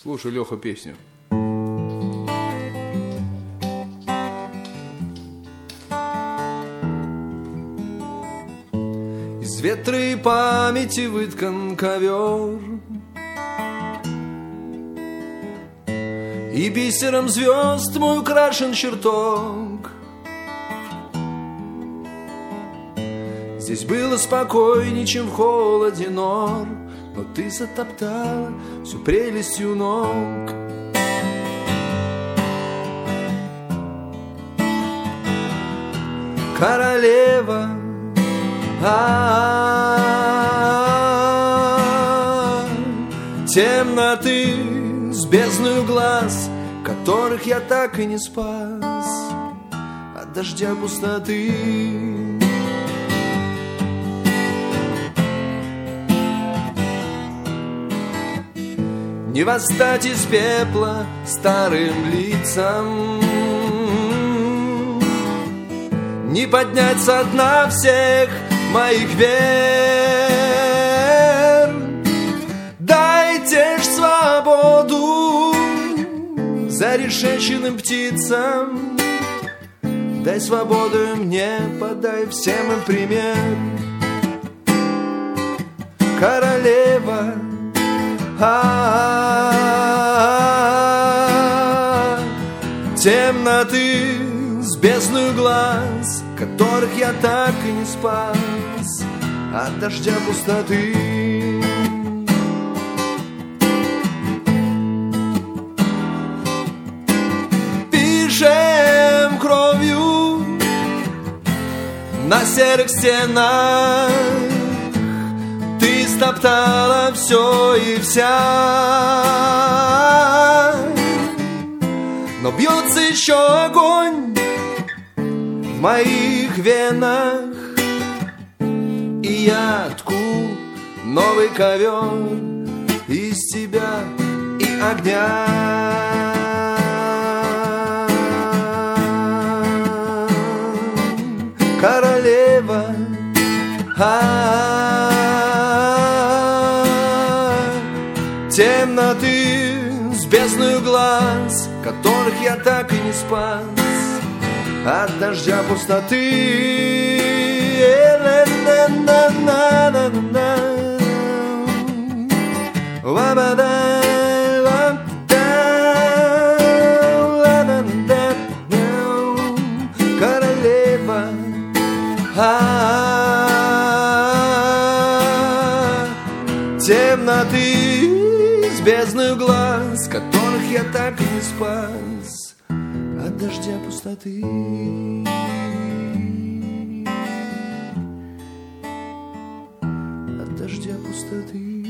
Слушай, Леха, песню. Из ветра и памяти выткан ковер, и бисером звезд мой украшен чертог. Здесь было спокойней, чем в холоде нор, но ты затоптала всю прелестью ног. Королева, темноты с бездною глаз, которых я так и не спас от дождя пустоты. Не восстать из пепла старым лицам, не поднять со дна всех моих вер. Дайте ж свободу зарешеченным птицам, дай свободу мне, подай всем им пример. Королева, темноты с бездною глаз, которых я так и не спас от дождя пустоты. Пишем кровью на серых стенах, ты стоптала все и вся, но бьется еще огонь в моих венах, и я тку новый ковер из тебя и огня. Королева, темноты с бездною глаз, которых я так и не спас от дождя пустоты. Королева, темноты с бездною глаз, которых я так и не спас от дождя пустоты. От дождя пустоты.